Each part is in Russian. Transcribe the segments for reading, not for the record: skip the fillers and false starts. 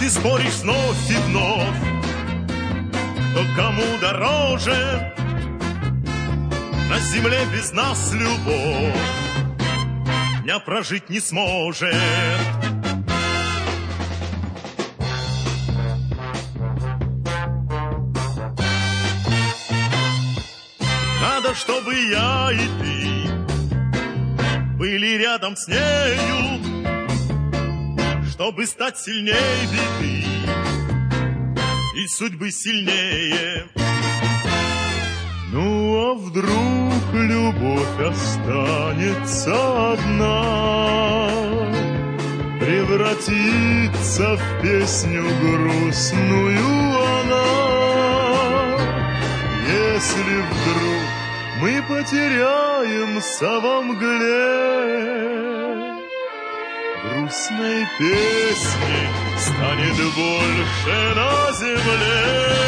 ты споришь вновь и вновь, кто кому дороже. На земле без нас любовь дня прожить не сможет. Надо, чтобы я и ты были рядом с нею, чтобы стать сильнее беды и судьбы сильнее. Ну а вдруг любовь останется одна, превратится в песню грустную она? Если вдруг мы потеряемся во мгле, грустной песней станет больше на земле.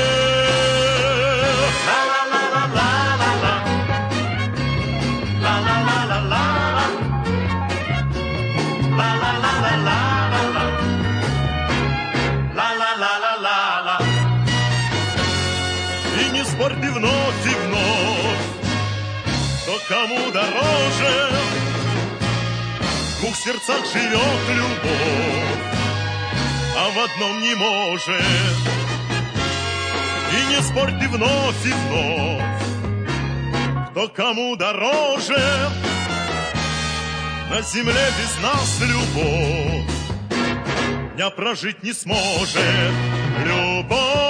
И не спорь ты вновь и вновь, кто кому дороже. В двух сердцах живет любовь, а в одном не может. И не спорь ты вновь и вновь, кто кому дороже. На земле без нас любовь дня прожить не сможет. Любовь